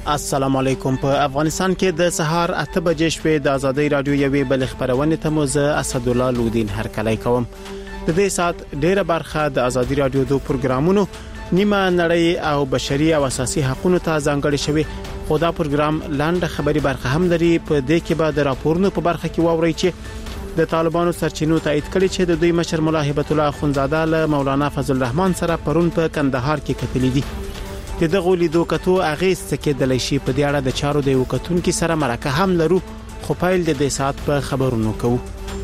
السلام علیکم. په افغانستان کې د سهار 8 بجې شپې د ازادي رادیو یوې بل خبرونه ته موزه اسد الله لودین هرکلی کوم. د دې سات ډیره برخه د ازادي رادیو د پروګرامونو نیمه نړۍ او بشري او اساسي حقوقو ته ځانګړی شوی. خو دا پروګرام لاندې خبري برخه هم لري. په دې کې به د راپورونو په برخه کې واوري چې د طالبانو سرچینو تایید کړي چې د دوی مشر مولا هبت الله اخونزاده له مولانا فضل الرحمن سره پرون په کندهار کې کتلې دي. د دغه لیدو کتو اغیز څخه د لشي په دی اړه د چارو د وکټونکو سره مرکه هم لرو. خو پایل د دې سات په خبرونو کوو.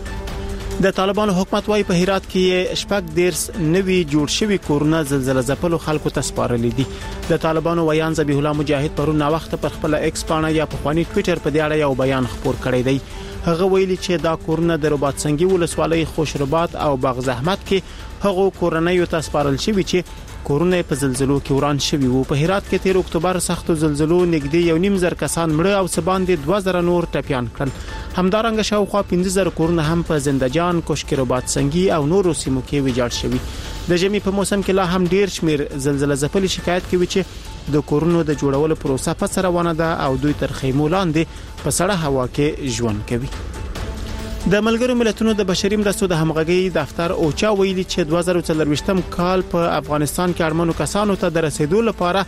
د طالبانو حکومت وايي په هرات کې شپږ دیرس نوي جوړ شوی کورونه زلزلہ ځپلو خلکو ته سپارل دي. د طالبانو ویان ذبیح الله مجاهد پرون نا وخت پر خپل ایکس پاڼه یا په خواني ټوئیټر په دی اړه یو بیان خبر کړی دی. هغه ویلي چې دا کورونه د رباط سنگي ولسوالۍ خوشربات او باغ زحمت کې هغه کورنۍ ته سپارل شوی چې کورونه په زلزلو کې وران شوی وو. په هرات کې 13 اکتوبر سختو زلزلو نږدې 1.5 کسان مړه او سباندې 2000 نور ټپيان کړل. همدارنګه شاوخوا 15000 کورونه هم په زندجان، کوشک رباط سنگي او نورو سیمو کې ویجاړ شوی. د ژمي په موسم کې لا هم ډیر شمیر زلزلہ ځپلي شکایت کوي چې د کورونو د جوړولو پروسه په سره روانه ده او دوی تر خیمو لاندې په سړه هوا کې ژوند کوي. د ملګرو ملتونو د بشري مرستو د همغږي دفتر اوچا ویلي چې 2024 کال په افغانستان کې اړمنو کسانو ته د رسیدو لپاره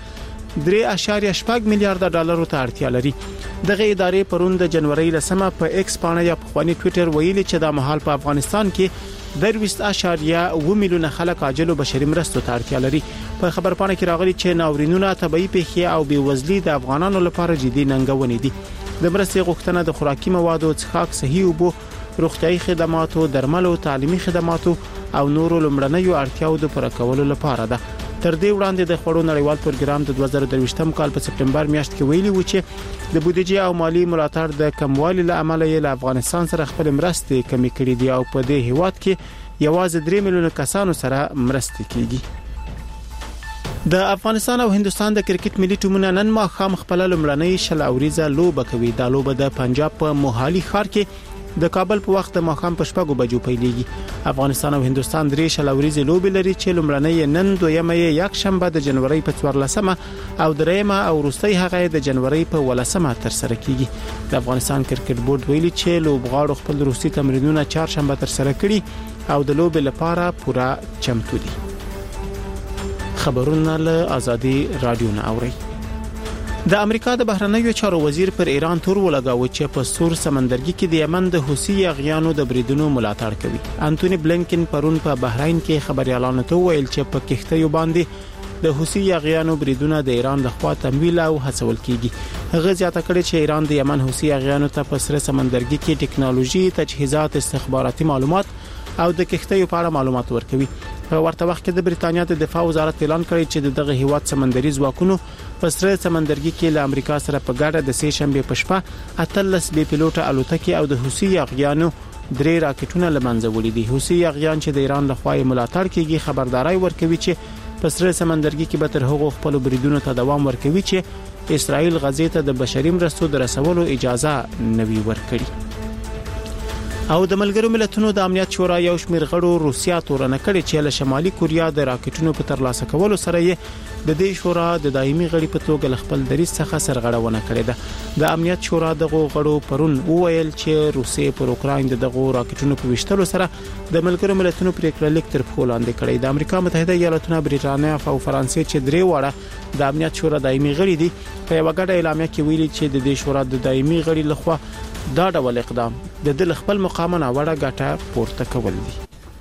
3.8 میلیارډ ډالر ته اړتیا لري. دغه ادارې پرون د جنوري لسمه په ایکس پاڼه یا په خواني ټوئیټر ویلي چې د مهال په افغانستان کې 20.8 میلیونه خلک عاجل بشري مرستو ته اړتیا لري. په خبرپاڼه کې راغلي چې ناورینونه، طبيعي پیښې او بېوزلي د افغانانو لپاره جدي ننګونې دي. د مرستې غوښتنه د خوراکي موادو، څښاک، صحي اوبو، روغتيایي خدماتو، درملو، تعلیمي خدماتو او نورو لمړنیو اړتیاو د پوره کولو لپاره ده. تر دې وړاندې د خړو نړیوال پروګرام د 2023 کال په سپټمبر میاشت کې ویلي و چې د بودیجې او مالی ملاتړ د کموالي له امله یې له افغانستان سره خپل مرستې کمې کړې دي او په دې هیواد کې یوازې 3 میلیونه کسانو سره مرستې کیږي. د افغانستان او هندستان د کرکټ ملي ټیمونه نن ماښام خپل لمړنۍ شل اوریزه لوبه کوي. دا لوبه د پنجاب په موهالي ښار کې د کابل په وخت د ماښام په 6 بجو پیلېږي. افغانستان او هندستان درې شل اوریزه لوبې لري چې لمړنۍ نن، دویمه یک شنبه د جنوري په 14مه او دریمه او وروستۍ هغه د جنوري په 18مه تر سره کیږي. د افغانستان کرکټ بورډ ویلي چې لوبغاړو خپل وروستي تمرینونه چهارشنبه تر سره کړي او د لوبې لپاره پوره چمتو دي. خبرونه له ازادي رادیو نه اوري. د امریکا د بهرنیو چارو وزیر پر ایران تور ولګاوه چې په سور سمندرګي کې د یمن د حوثي یاغیانو د بریدونو ملاتړ کوي. انټونی بلینکن پرون په بحرین کې خبريالانو ته ویل چې په کښتیو باندې د حوثي یاغیانو بریدونه د ایران لخوا تمویل او هڅول کیږي. هغه زیاته کړې چې ایران د یمن حوثي یاغیانو ته په سر سمندرګي کې ټکنالوژي، تجهیزات، استخباراتي معلومات او د کښتیو په اړه معلومات ورکوي. په ورته وخت کې د بریتانیا د دفاع وزارت اعلان کړی چې دغه هیواد سمندري ځواکونو په سر سمندرګي کې له امریکا سره په ګډه د سې شنبه په شپه 18 بي پيلوټه الوتکې او د حوثي یاغیانو 3 راکټونه لمنځه وړي دي. حوثي یاغیان چې د ایران لخوا ملاتړ کیږي خبرداري ورکوي چې په سر سمندرګي کې به تر هغو خپل بریدونو ته دوام ورکوي چې اسرائیل غزې ته د بشري مرستو د رسولو اجازه نوي ورکړي. او د ملګرو ملتونو د امنیت شورا یو شمېر غړو روسیا تورنه کړې چې له شمالي کوریا د راکټونو په ترلاسه کولو سره یې د دې شورا د دایمي غړي په توګه خپل دریځ څخه سرغړونه کړې ده. د امنیت شورا دغه غړو پرون وویل چې روسیې پر اوکراین دغه راکټونو په وشتلو سره د ملګرو ملتونو پریکړه لیک تر پښو لاندې کړې. د امریکا متحده ایالاتونو، بریټانیا او فرانسې چې درې واړه د امنیت شورا دایمي غړي دي په یو غټه اعلامیه کې ویلي چې د دې شورا د دایمي غړي لخوا دا ډول اقدام د دل خپل مقام نه وړه ګټه پورته کول دي.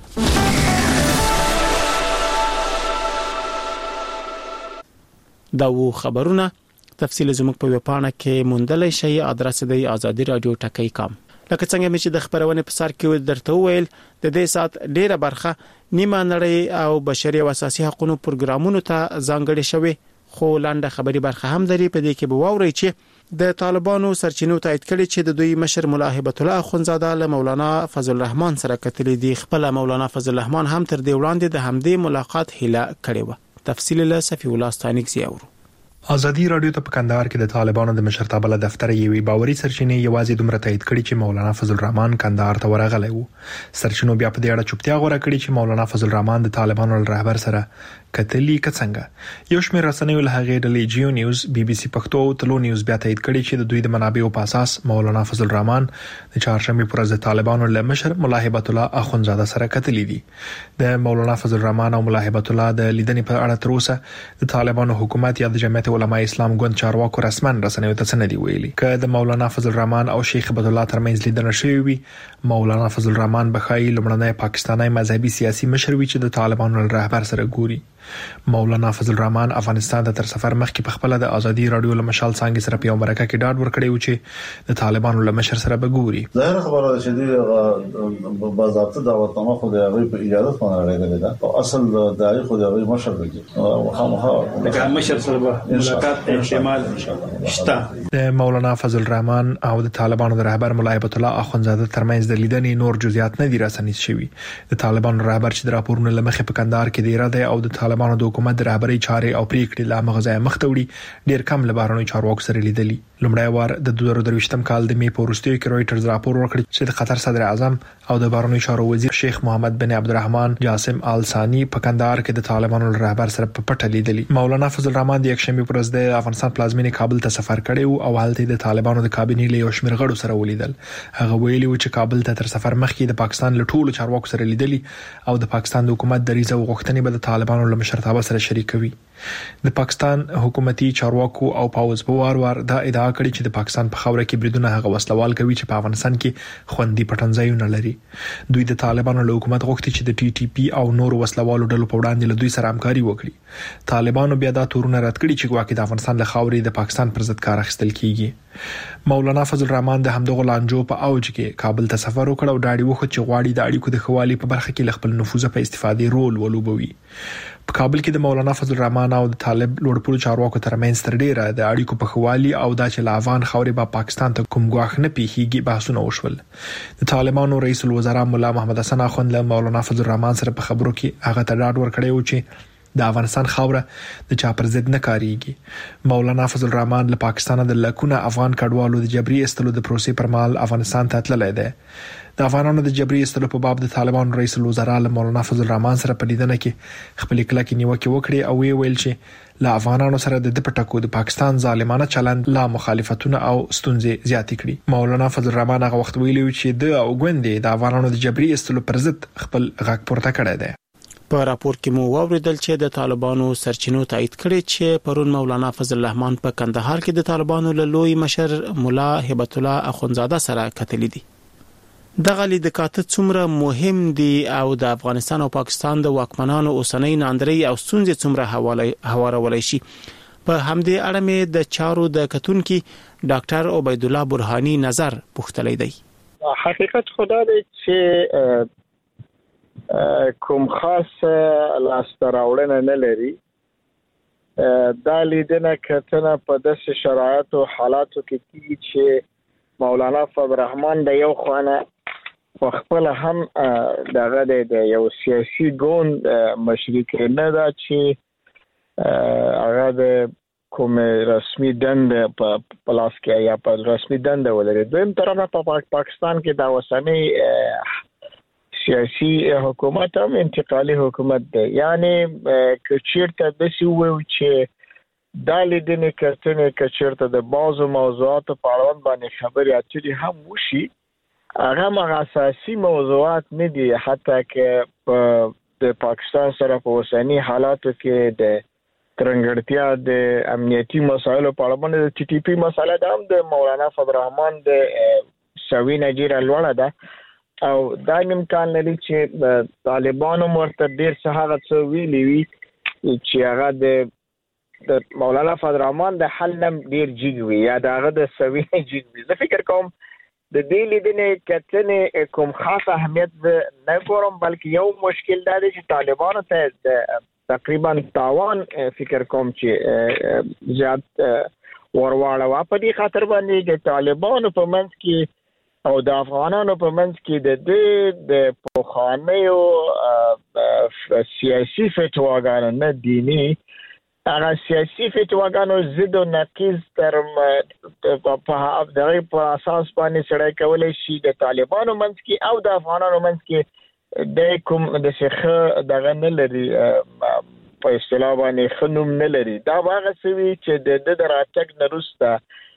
دا و خبرونه تفصیل زموږ په وپاڼه کې موندلای شئ. ادرس دی azadi.radio.com. لکه څنګه چې د خبرونه په سر کې درته ویل د دې سات ډیره برخه نیمه نړۍ او بشري او اساسي حقوقو پروګرامونو ته ځانګړې شوی. خو لاندې خبري برخه هم لري. په دې کې به واوري چې د طالبانو سرچینو تایید کړي چې د دوی مشر مولا هبت الله اخونزاده له مولانا فضل الرحمن سره کتلې دي. خپل مولانا فضل الرحمن هم تر دې وړاندې د همدې ملاقات هیله کړې و. تفصیل له صفی الله ستانیک زیاورو. ازادي رادیو ته په کندهار کې د طالبانو د مشرتابه له دفتر یوې باوري سرچینې یوازې دومره تایید کړي چې مولانا فضل الرحمن کندهار ته ورغلی و. سرچینو بیا په دې اړه چوپتیا غوړه کړې چې مولانا فضل الرحمن د طالبانو رهبر سره کتلی کڅنګ یو شمېر رسنیو له هغې ډلې جیو نیوز بي بي سي پښتو او تلو نیوز بیا تایید کړي چې د دوی د منابعو په اساس مولانا فضل الرحمن د چهارشنبه پر ورځ د طالبانو له مشر ملا هبت الله اخونزاده سره کتلی دي. د مولانا فضل الرحمن او ملا هبت الله د لیدنې په اړه تر اوسه د طالبانو حکومت یا د جمعیت علماء اسلام ګوند چارواکو رسمن رسنیو ته څه نه دی ویلي. که د مولانا فضل الرحمن او شیخ هبت الله ترمنځ لیدنه شوې وي، مولانا فضل الرحمن بخای لمړنی پاکستاني مذهبي سیاسي مشر وي چې د طالبانو رهبر سره ګوري. مولانا فضل الرحمن افغانستان ته تر سفر مخکې په خپل د ازادي رادیو له مشال څنګه سره په امریکا کې ډاډ ورکړی و چې د طالبانو له مشر سره به ګوري. ظاهر خبره ده چې د باضابطه دعوتنامه خو د هغه په اجازه باندې راغلی ده او اصل د هغه خو د هغه مشر دی او خامخا د مشر سره به ملاقات احتمال شته. د مولانا فضل الرحمن او د طالبانو د رهبر ملا هبت الله اخونزاده ترمنځ د لیدنې نور جزئیات نه دي راسنیز شوي. د طالبانو رهبر چې د راپورونو لمخې په کندهار کې دی اراده او د طالبانو د حکومت د رهبرۍ چارې او پریکړې لا مغزای مختوړي ډیر کم لبارونو چارواکو سره لیدلي. لومړی وار د 2023م کال د می په وروستیو کې رويټرز راپور ورکړ چې د قطر صدر اعظم او د بهرنیو چارو وزیر شیخ محمد بن عبدالرحمن جاسم آل ثانی په کندهار کې د طالبانو رهبر سره په پټه لیدلي. مولانا فضل الرحمن د یکشنبه پر ورځ د افغانستان پلازمینې کابل ته سفر کړی او هلته د طالبانو د کابینې له یو شمېر غړو سره ولیدل. هغه ویلي و چې کابل ته تر سفر مخکې د پاکستان له ټولو چارواکو سره لیدلي او د پاکستان د حکومت دریځ او غوښتنې به د طالبانو له مشرتابه سره شریکوي. د پاکستان حکومتي چارواکو او پاوز په وار دا ادعا کړې چې د پاکستان په خاوره کې بریدونه هغه وسلوال کوي چې په افغانستان کې خوندي پټنځایونه لري. دوی د طالبانو له حکومت غوښتي چې د ټي ټي پی او نور وسلوالو ډلو په وړاندې له دوی سره همکاري وکړي. طالبانو بیا دا تورونه رد کړي چې ګواکې د افغانستان له خاورې د پاکستان پر ضد کار اخیستل کیږي. مولانا فضل الرحمن د همدغه لانجو په اوج کې کابل ته سفر وکړ او ډاډي وخت چې غواړي د اړیکو د خوالي په برخه کې خپل نفوذ په استفادې رول ولوبوي. په کابل کې د مولانا فضل الرحمن او د طالب لوړپوړو چارواکو ترمنځ تر ډیره د اړیکو په خوالي او د افغان خاورې په پاکستان ته کوم ګواښ نه پیخيږي بحثونه وشول. د طالبانو رئیس الوزرا مولا محمد حسن اخوند له مولانا فضل الرحمن سره په خبرو کې هغه ته ډاډ ورکړی و چې د افغانستان خاوره د چا پر ضد نه کاریږي. مولانا فضل الرحمن له پاکستان د لکونه افغان کډوالو د جبري استلو د پروسې پر مهال افغانستان ته تللی دی. د افغانانو د جبري استلو په باب د طالبانو رئیس الوزرا له مولانا فضل الرحمن سره په لیدنه کې خپل کلکې نیوکه وکړي او ویل چې له افغانانو سره د پټکو د پاکستان ظالمانه چلند لا مخالفتونه او ستونزې زیات کړي. مولانا فضل الرحمن هغه وخت ویلي چې د اوګوندې د افغانانو د جبري استلو پر ضد خپل غږ پورته کړی دی. په راپور کې مو واوریدل چې د طالبانو سرچینو تایید کړي چې پرون مولانا فضل الرحمن په کندهار کې د طالبانو له لوی مشر ملا هبت الله اخونزاده سره کتلې دي. دغه لیدکات څومره مهم دي او د افغانستان او پاکستان د واکمنانو اوسنۍ ناندري او ستونزې څومره هوارولای شي. په همدې اړه مې د چارو د کتونکو ډاکټر عبید الله برهانی نظر پوښتلی دی. حقیقت خدا دی چې کوم خاص لاستراوړنه نه لري. دا لیدنه کتنه په داسې شرایط او حالاتو کې کیږي چې مولانا فضل الرحمن د یو خوانه په خپل هم دغه د یو سیاسي ګوند مشرک نه دا چې هغه د کوم رسمي دند په پلاس کې یا په رسمي دند ولري. دویم طرف په پاکستان کې دا وسنۍ سیاسي حکومت هم انتقالي حکومت دی. یعنی کچیرته د سی وو چې د لیدنې کتنې کچیرته د بعضو موضوعاتو په اړه باندې خبرې اترې هم وشي، هغه اساسي موضوعات نه دي. حتی که د پاکستان سره په اوسنی حالاتو کې د ترنګړتیا د امنیتي مسایلو په اړه باندې د ټي ټي پی مسله ده هم د مولانا فضل الرحمن د سوي نجیره لوړه ده او دا امکان لري چې طالبانو مرته ډیر څه هغه څه ویلي وي چې هغه د مولانا فضل الرحمن د حل نم ډیر جګ وي یا دغه د سوي جګ وي. زه فکر کوم د دې لیدنې کتنې کوم خاص اهمیت نه ګورم، بلکې یو مشکل دا دی چې طالبانو ته تقریبا تاوان فکر کوم چې زیات ورواړه په دې خاطر باندې د طالبانو په منځ کې او د افغانانو په منځ کې د پوخانیو سیاسي فتواګانو نه دینی هغه سیاسي فتواګانو ضد او نقیض تر په دغه پر اساس باندې سړی کولای شي د طالبانو منځ کې او د افغانانو منځ کې د کوم د شیخ دغه نه لري په اصطلاح باندې خنوم نه لري. دا هغه سوي چې د دراتک نرسته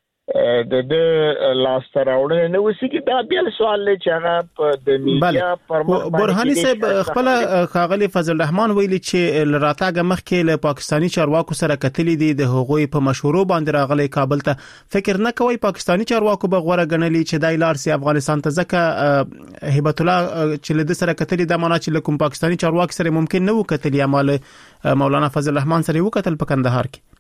د لاس تراوړنه نو وسیږي. دا بیا سوال لري چې هغه د میډیا پر برهاني صاحب خپل خاغلی فضل الرحمن ویلي چې لراتاګه مخکې له پاکستانی چارواکو سره کتلې دي د هغوی په مشورو باندې راغلي کابل ته. فکر نه کوي پاکستانی چارواکو به غوړه غنلي چې دای لار سي افغانستان ته ځکه هیبت الله چې له سره کتلې د معنا چې کوم پاکستانی چارواکي سره ممکن نه وکتلې اعمال مولانا فضل الرحمن سره وکتل په کندهار کې.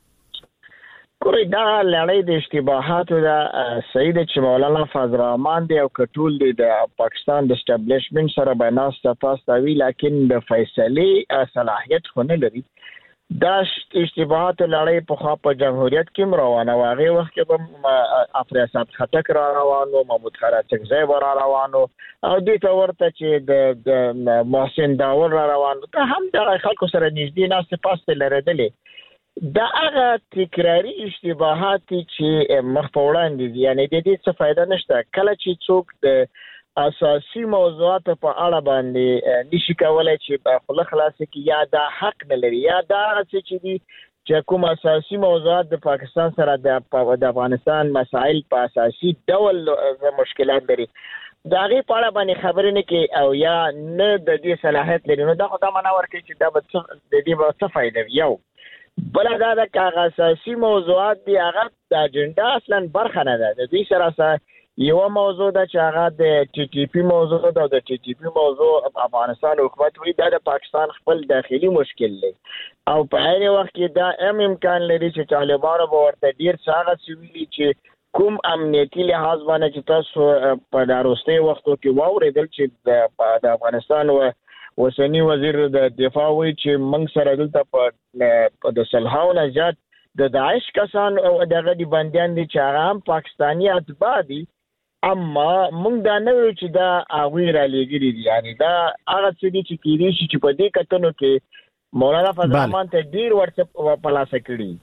کوي دا لړۍ د اشتباهاتو دا سید چې مولانا فضل الرحمن دی او کټول دی د پاکستان د اسټابلیشمنت سره بناس تاسو وی لیکن د فیصله صلاحیت خونه لري. دا اشتباهات لړۍ په خوا په جمهوریت کې روانه واغې وخت کې افریاسات خټک را روانو محمود خراچکزی را روانو او د تورته چې د محسن داور را روانو ته هم د خلکو سره نږدې ناس پاسته لريدلې. دا هغه تکراری اشتباهات چې مخ په وړاندې دي، یعنی د دې څه فائدہ نشته. کله چې څوک د اساسي موضوعات په اړه باندې نشي کولای چې په خپل خلاص کې یا دا حق نه لري یا دا چې دي چې کوم اساسي موضوعات د پاکستان سره د افغانستان مسائل په اساسي ډول مشکلات لري دا غي په اړه باندې خبرې نه کوي او یا نه د دې صلاحیت لري. نو دا خو دا معنا ورکوي چې دا د دې څه فائدہ یو بل دا د کاغذ اساسي موضوعات دی هغه د اجنډا اصلا برخه نه ده. د دې سره یو موضوع د چې هغه د ټي ټي پی موضوع ده. د ټي ټي پی موضوع افغانستان حکومت وی دا د پاکستان خپل داخلي مشکل دی او په هر وخت کې دا امکان لري چې طالبانو به ورته ډیر څنګه سویلي چې کوم امنیتي لحاظ باندې چې تاسو په داروستي وختو کې واورېدل چې د افغانستان وسنی وزیر د دفاع وی چې موږ سره دلته په د سلهاو نه زیات د داعش کسان او دغه دی بنديان دي چې هغه هم پاکستانی اتباع دي، اما موږ دا نه وی چې دا هغه را لګري دي. یعنی دا هغه څه دي چې کېږي چې په دې کتنو کې مولانا فضل الرحمن ته ډیر ورڅ په لاس کړی.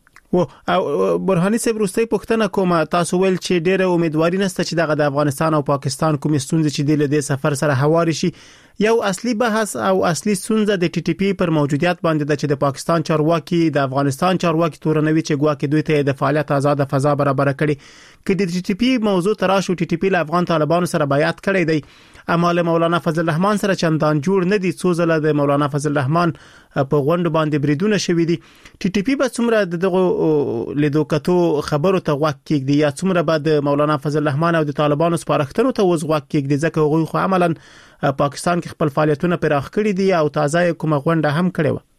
او برهاني صاحب روستي پښتنه کومه تاسو ویل چې ډېره امیدواري نشته چې د افغانستان او پاکستان کومې ستونزې چې د دې سفر سره هواري شي. یو اصلي بحث او اصلي ستونزه د ټي ټي پی پر موجودیت باندې د چې د پاکستان چارواکي د افغانستان چارواکي تورنوي چې ګواکې دوی ته د فعالیت آزاد فضا برابر کړي. کې د ټي ټي پی موضوع تراشو ټي ټي پی له افغان طالبانو سره بیعت کړی دی، اما له مولانا فضل الرحمن سره چندان جوړ نه دي. څو ځله د مولانا فضل الرحمن په غونډه باندې بریدونه شوې دي. ټي ټي پی به څومره دغه لیدوکتو خبرو ته غوږ کېږدي یا څومره به د مولانا فضل الرحمن او د طالبانو سپارښتنو ته وځغوږ کېږدي، ځکه هغوی خو عملاً پاکستان کې خپل فعالیتونه پراخ کړي دي او تازه کومه غونډه هم کړې و.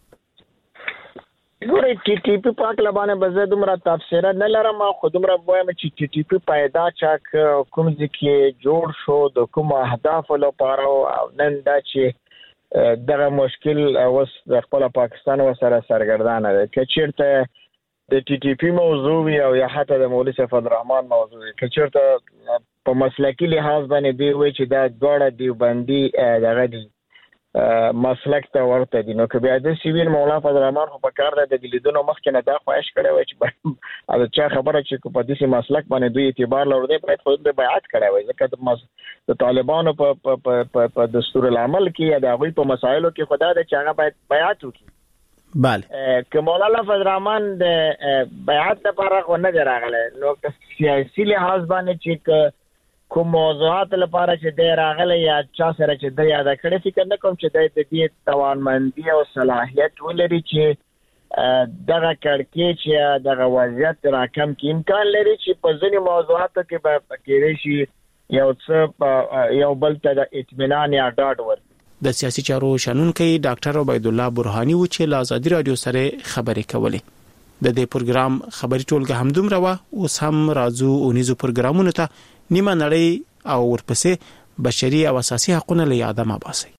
ګورې ټي ټي پی پاک لبانه بزه دومره تفسیر نه لرم، خو دومره وایم چې ټي ټي پی پیدا چاک کوم ځکه جوړ شو د کوم اهداف لپاره او نن دا چې دغه مشکل اوس د خپل پاکستان سره سرګردانه ده. کچیرته د ټي ټي پی موضوع او یا حتی د مولوی سیف الرحمن موضوع کچیرته په مسلکی لحاظ باندې دی وای چې دا دوړه دیوبندي دغه دی مسلک ته ورته دي. نو که بیا د سیویل مولانا فضل الرحمن په کار د لیدونو مخکې نه دا خواهش کړی وای چې دا چا خبره چې په دې مسلک باندې دوی اعتبار لري باید خود به بیعت کړی وای، ځکه د طالبانو په دستور العمل کې دا غوي په مسایلو کې خدای د چاغه باید بیعت وکړي. بله که مولانا فضل الرحمن د بیعت لپاره خو نه راغله، نو سیاسي لحاظ باندې چې کوم موضوعات لپاره چې د راغله یا چا سره چې د یاد کړی فکر نه کوم چې د دې توانمندي او صلاحیت ولري چې دغه کړکېچ یا دغه وضعیت راکم کې امکان لري چې په ځینې موضوعاتو کې به کېږي شي یو څه یو بل ته د اطمینان یا ډاډ ورکړي. د سیاسي چارو شنونکي ډاکټر عبید الله برهاني و چې له آزادي رادیو سره خبرې کولې. د دې پروګرام خبري ټولګه هم دومره و، اوس هم راځو اونیزو پروګرامونو ته. نیمه نړۍ او ورپسې بشري او اساسي حقوقونه له یاده ما باسي.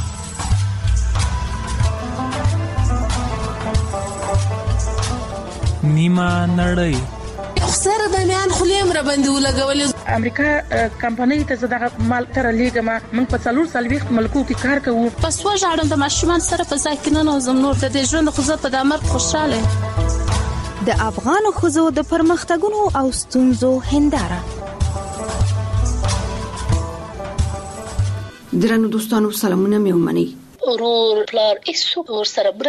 نیمه نړۍ خسر د میان خلیم را باندې ولګول. امریکا کمپنۍ ته زړه مال تر لیګما موږ په 440 ملکو کې کار کوو. پس وژاړم د ماشومان سره په ځای کې نه نوزم نور د ژوند خو زه په دمر خوشاله. د افغان خزو د پرمختګونو او ستونزو هنداره. درنو دوستانو سلامونه مې ومني. اورور پلار ایسو ور سره